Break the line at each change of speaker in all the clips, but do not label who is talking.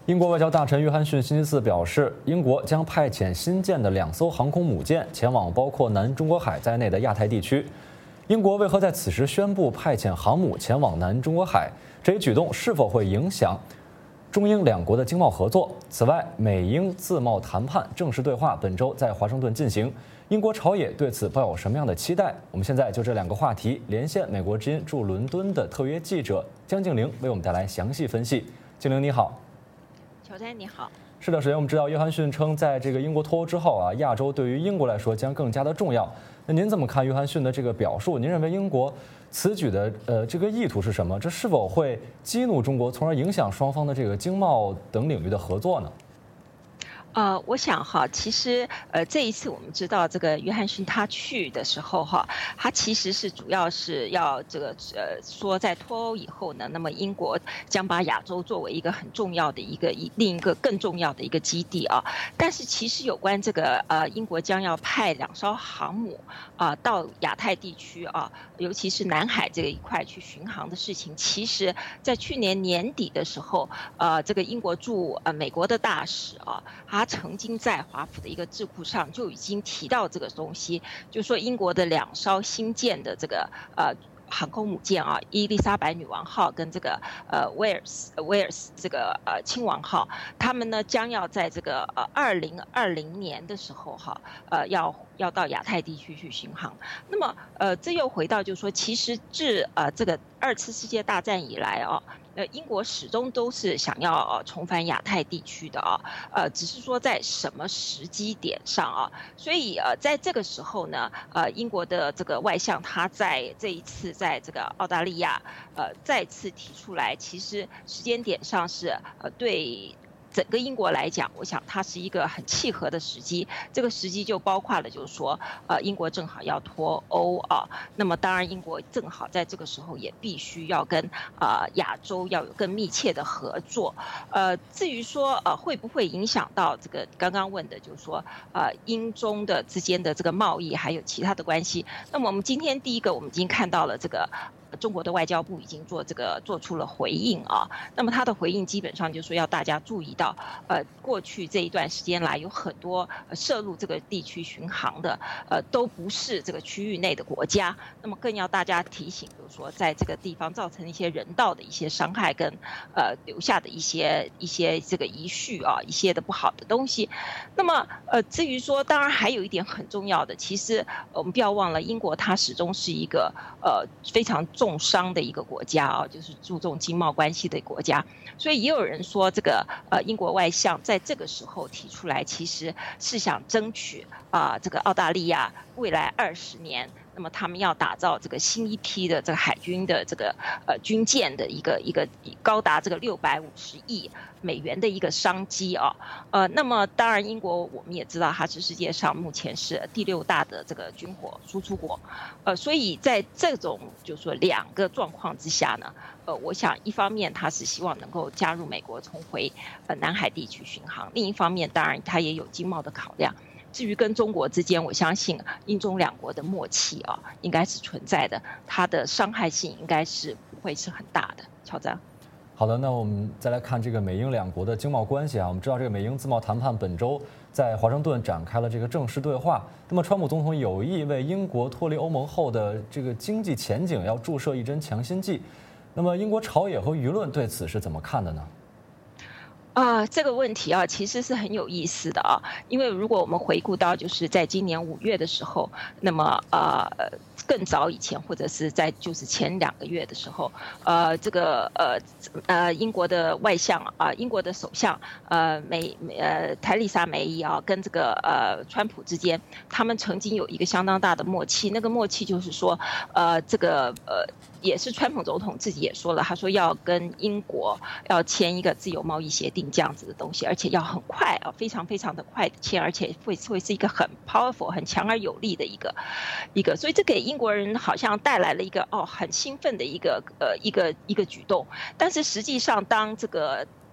英国外交大臣约翰逊星期四表示，英国将派遣新建的2艘航空母舰前往包括南中国海在内的亚太地区。英国为何在此时宣布派遣航母前往南中国海？这一举动是否会影响中英两国的经贸合作？此外，美英自贸谈判正式对话本周在华盛顿进行，英国朝野对此抱有什么样的期待？我们现在就这2个话题连线美国之音驻伦敦的特约记者江静玲，为我们带来详细分析。静玲你好。
乔丹你好。
是的，首先我们知道约翰逊称，在这个英国脱欧之后啊，亚洲对于英国来说将更加的重要。那您怎么看约翰逊的这个表述？您认为英国此举的这个意图是什么？这是否会激怒中国，从而影响双方的这个经贸等领域的合作呢？
我想哈，其实这一次我们知道这个约翰逊他去的时候哈，他其实是主要是要这个说在脱欧以后呢，那么英国将把亚洲作为一个很重要的另一个更重要的一个基地啊。但是其实有关这个英国将要派2艘航母到亚太地区啊，尤其是南海这一块去巡航的事情，其实在去年年底的时候，这个英国驻美国的大使啊，他曾经在华府的一个智库上就已经提到这个东西，就说英国的2艘新建的这个航空母舰啊，伊丽莎白女王号跟这个威尔斯这个亲王号，他们呢将要在这个2020年的时候哈，要到亚太地区去巡航。那么这又回到就是说，其实自这个2次世界大战以来啊，英国始终都是想要重返亚太地区的啊，只是说在什么时机点上啊。所以在这个时候呢，英国的这个外相他在这一次在这个澳大利亚再次提出来，其实时间点上是对整个英国来讲，我想它是一个很契合的时机。这个时机就包括了，就是说，英国正好要脱欧啊，那么当然英国正好在这个时候也必须要跟亚洲要有更密切的合作。至于说会不会影响到这个刚刚问的，就是说英中的之间的这个贸易还有其他的关系，那么我们今天第一个我们已经看到了这个。中国的外交部已经做出了回应啊，那么他的回应基本上就是说要大家注意到，过去这一段时间来有很多涉入这个地区巡航的，都不是这个区域内的国家，那么更要大家提醒，就是说在这个地方造成一些人道的一些伤害跟留下的一些这个遗绪啊，一些的不好的东西。那么至于说，当然还有一点很重要的，其实我们不要忘了，英国它始终是一个非常重商的一个国家啊，就是注重经贸关系的国家，所以也有人说，这个英国外相在这个时候提出来，其实是想争取这个澳大利亚未来20年。那么他们要打造这个新一批的这个海军的这个军舰的一个高达这个650亿美元的一个商机啊，那么当然英国我们也知道它是世界上目前是第6大的这个军火输出国，所以在这种就是说2个状况之下呢，我想一方面它是希望能够加入美国重回南海地区巡航，另一方面当然它也有经贸的考量。至于跟中国之间，我相信英中2国的默契啊，应该是存在的，它的伤害性应该是不会是很大的。乔詹，
好的，那我们再来看这个美英2国的经贸关系啊。我们知道这个美英自贸谈判本周在华盛顿展开了这个正式对话。那么，川普总统有意为英国脱离欧盟后的这个经济前景要注射一针强心剂。那么，英国朝野和舆论对此是怎么看的呢？
这个问题啊，其实是很有意思的啊，因为如果我们回顾到就是在今年5月的时候，那么更早以前，或者是在就是前2个月的时候，这个英国的外相英国的首相泰丽莎梅伊啊，跟这个川普之间，他们曾经有一个相当大的默契，那个默契就是说，这个也是川普总统自己也说了，他说要跟英国要签一个自由贸易协定这样子的东西，而且要很快啊，非常非常的快的签，而且会是一个很 powerful、很强而有力的一个，所以这给英国人好像带来了一个很兴奋的一个举动，但是实际上当这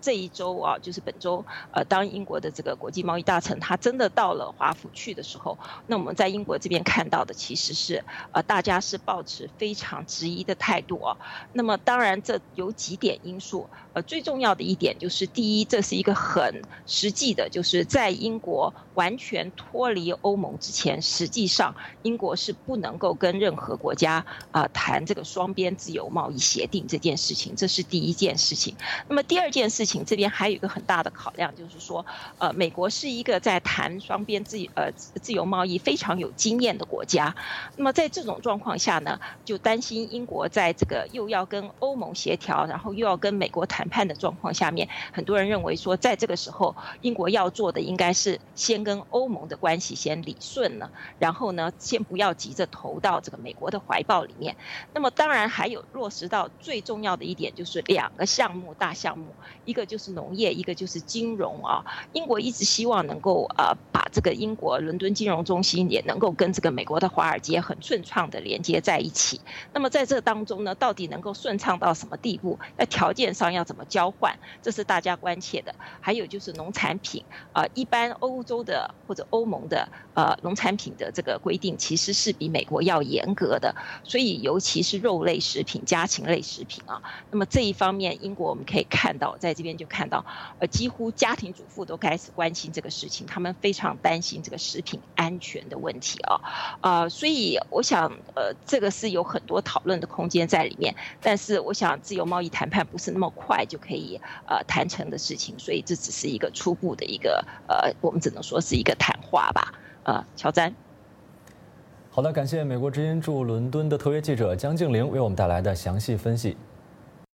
这一周啊，就是本周，当英国的这个国际贸易大臣他真的到了华府去的时候，那我们在英国这边看到的其实是大家是抱持非常质疑的态度哦。那么当然这有几点因素，最重要的一点就是第一，这是一个很实际的，就是在英国完全脱离欧盟之前，实际上英国是不能够跟任何国家谈这个双边自由贸易协定这件事情，这是第一件事情。那么第二件事情，这边还有一个很大的考量，就是说，美国是一个在谈双边自由贸易非常有经验的国家。那么在这种状况下呢，就担心英国在这个又要跟欧盟协调，然后又要跟美国谈判的状况下面，很多人认为说，在这个时候，英国要做的应该是先跟欧盟的关系先理顺了，然后呢，先不要急着投到这个美国的怀抱里面。那么当然还有落实到最重要的一点，就是2个项目大项目，一个就是农业，一个就是金融啊。英国一直希望能够把这个英国伦敦金融中心也能够跟这个美国的华尔街很顺畅的连接在一起。那么在这当中呢，到底能够顺畅到什么地步？在条件上要怎么交换？这是大家关切的。还有就是农产品一般欧洲的或者欧盟的农产品的这个规定其实是比美国要严格的，所以尤其是肉类食品、家禽类食品啊。那么这一方面，英国我们可以看到，在这边就看到几乎家庭主妇都开始关心这个事情，他们非常担心这个食品安全的问题所以我想这个是有很多讨论的空间在里面，但是我想自由贸易谈判不是那么快就可以谈成的事情，所以这只是一个初步的一个我们只能说是一个谈话吧。乔詹。
好的，感谢美国之音驻伦敦的特约记者江静玲为我们带来的详细分析。